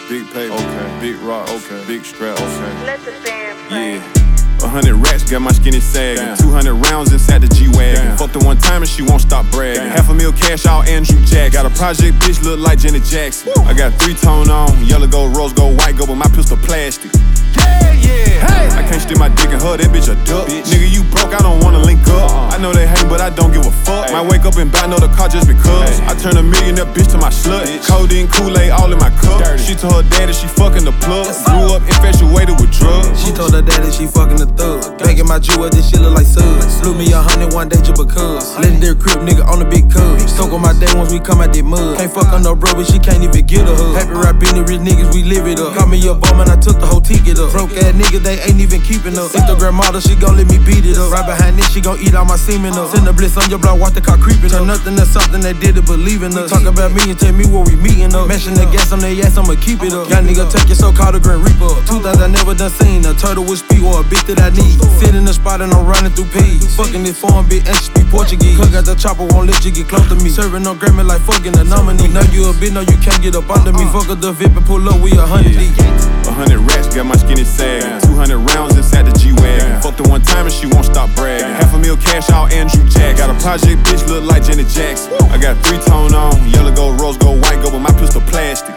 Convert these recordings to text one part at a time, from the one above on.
big paper, okay. Big rock, okay. Big strap, okay. Let the band play. Yeah. 100 racks, got my skinny sagging. 200 rounds inside the G-Wagon. Fucked her one time and she won't stop bragging. $500,000 cash out Andrew Jackson. Got a project bitch look like Janet Jackson. I got 3-tone on, yellow gold, rose gold, white gold, but my pistol plastic. Hey. I can't stick my dick in her, that bitch a duck. Nigga, you broke, I don't wanna link up. I know they hate, but I don't give a fuck. Might wake up and buy another car just because. I turn a millionaire bitch to my slut. Codeine, Kool-Aid, all in my cup. She told her daddy she fucking the plug. Grew up infatuated with drugs. She told her daddy she fucking the thug. Begging my jewel, this shit look like suds. Blew me 100 one day just because. Legendary crib nigga on the big cub. Soak on my day once we come out that mud. Can't fuck on no bro, but she can't even get a hug. Happy rap in the rich niggas, we live it up. Call me a bum and I took the whole ticket up. Broke ass nigga, they ain't even keeping up. Instagram model, she gon' let me beat it up. Right behind this, she gon' eat all my semen up. Send a bliss on your block, watch the car creeping up. Turn nothing to something, they did it, believe in us. Talk about me and tell me what we meeting up. Mashing the gas on their ass, I'ma keep it up. Young nigga, take your so-called Grand Reaper up. 2 things I never done seen, a turtle with speed or a bitch that I need. Sit in the spot and I'm running through peas. Fucking this foreign bitch and she speak Portuguese. Cook out the chopper, won't let you get close to me. Serving no Grammy like fucking a nominee. Know you a bitch, no you can't get up under me. Fuck up the VIP and pull up, we 100 deep. 100 racks, got my skinny sagging. 200 rounds inside the G-Wagon. Fucked her one time and she won't stop bragging. $500,000 cash out Andrew Jackson. Got a project bitch look like Janet Jackson. I got 3-tone on, yellow gold, rose gold, white gold, but my pistol plastic.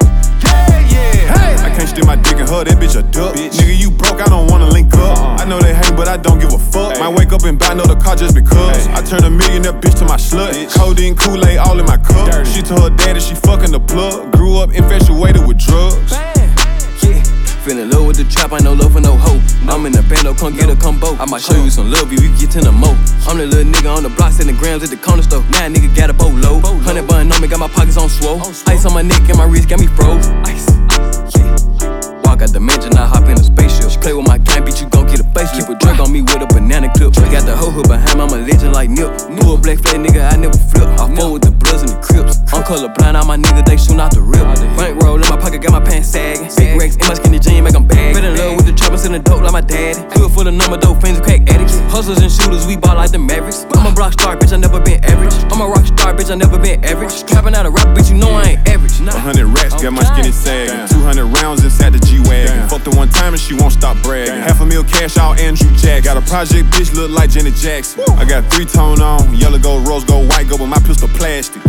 I can't stick my dick in her, that bitch a duck. Nigga, you broke, I don't wanna link up. I know they hate, but I don't give a fuck. Might wake up and buy another car just because. I turn a millionaire bitch to my slut. Codeine, Kool-Aid, all in my cup. She told her daddy she fucking the plug. Grew up infatuated with drugs. Feeling low with the trap, I no love for no hoe. I'm in the bando, come get a combo. I might show you some love if you get to the mo. I'm the little nigga on the block, selling grams at the corner store. Now a nigga got a boat low. 100 bun on me, got my pockets on swole. Ice on my neck and my wrist got me froze. Ice, yeah. Walk out the mansion, I hop in a spaceship. She play with my gang, bitch, you gon' get a face. Keep a drink on me with a banana clip. I got the whole hood behind me, I'm a legend like Nip. Pull a black fat nigga, I never flip. I fall with the Bloods and the Crips. I'm colorblind, all my niggas, they shoot out the rip. Bankroll in my pocket, got my pants sagging. Big racks in my skinny jeans, make them bag. Fell in love with the trappers and the dope like my daddy. Hood full of number, dope fiends and crack addicts. Hustlers and shooters, we ball like the Mavericks. I'm a rock star, bitch, I never been average. I'm a rock star, bitch, I never been average. Trapping out a rap, bitch, you know I ain't average. 100 racks, got my skinny sagging. 200 rounds inside the G-Wagon. Fucked her one time and she won't stop bragging. $500,000 cash out Andrew Jackson. Got a project bitch look like Janet Jackson. I got 3-tone on, yellow gold, rose gold, white gold, but my pistol plastic.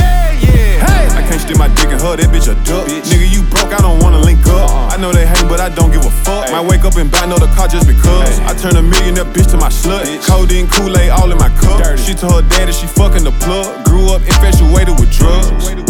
I can't stick my dick in her, that bitch a duck. Nigga, you broke, I don't wanna link up. I know they hate, but I don't give a fuck. Might wake up and buy another car just because. I turn a millionaire bitch to my slut. Codeine, Kool-Aid, all in my cup. She told her daddy she fucking the plug. Grew up infatuated with drugs.